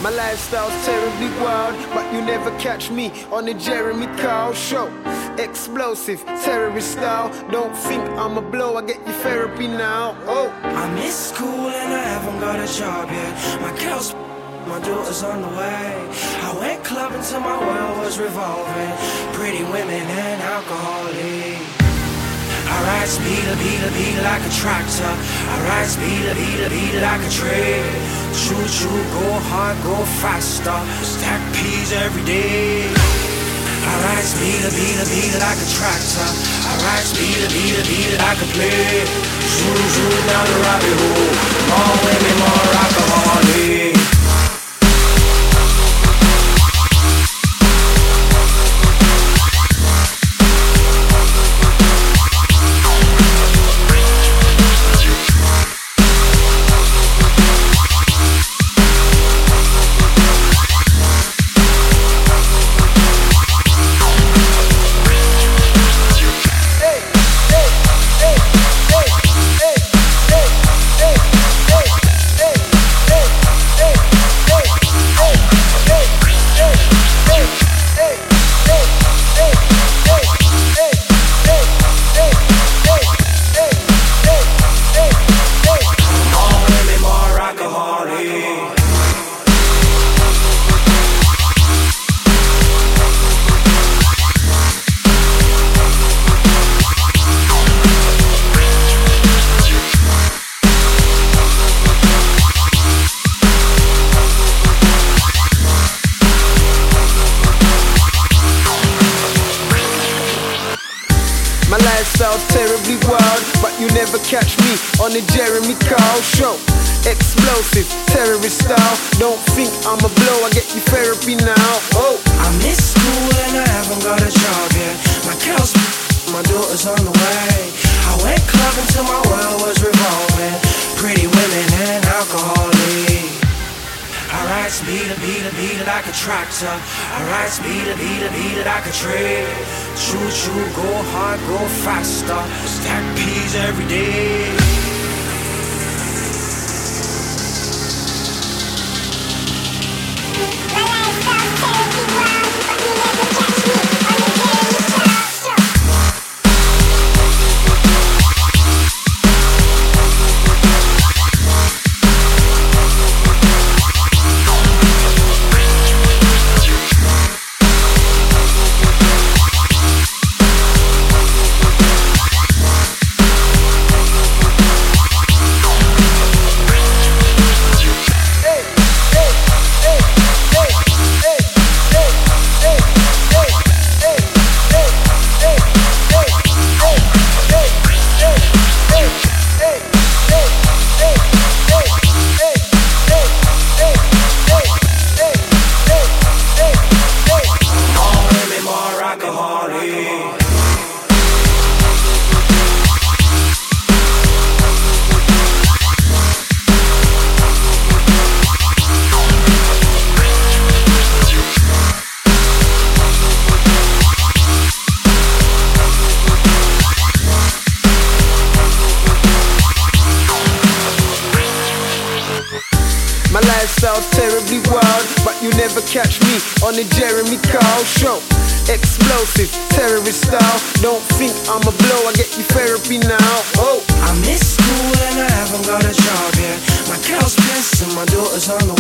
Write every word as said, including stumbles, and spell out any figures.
My lifestyle's terribly wild, but you never catch me on the Jeremy Kyle show. Explosive, terrorist style. Don't think I'm a blow, I get you therapy now. Oh, I miss school and I haven't got a job yet. My girl's, my daughter's on the way. I went clubbing till my world was revolving. Pretty women and alcoholic. I ride speeder, beater, beater like a tractor. I ride speeder, beater, beater like a train. Choo choo, go hard, go faster. Stack peas every day. I ride speeder, beater, beater like a tractor. I ride speeder, beater, beater like a plane. Zoom, zoom down the rabbit hole. More women, more alcoholic. my lifestyle's terribly wild, but you never catch me on the Jeremy Kyle show. Explosive, terrorist style. Don't think I'm a blow, I get you therapy now. Oh, I miss school and I haven't got a job yet. My girl's, my daughter's on the way. I went clubbing till my world was revolving. Pretty women and alcoholic. I ride speeder, beater, beater like a tractor. I ride speeder, beater, beater like a train. Choo choo, go hard, go faster. Stack peas every day. my lifestyle's terribly wild, but you never catch me on the Jeremy Kyle show. Explosive, terrorist style. Don't think I'm a blow, I get you therapy now. Oh, I miss school and I haven't got a job yet. My girl's pissed and my daughter's on the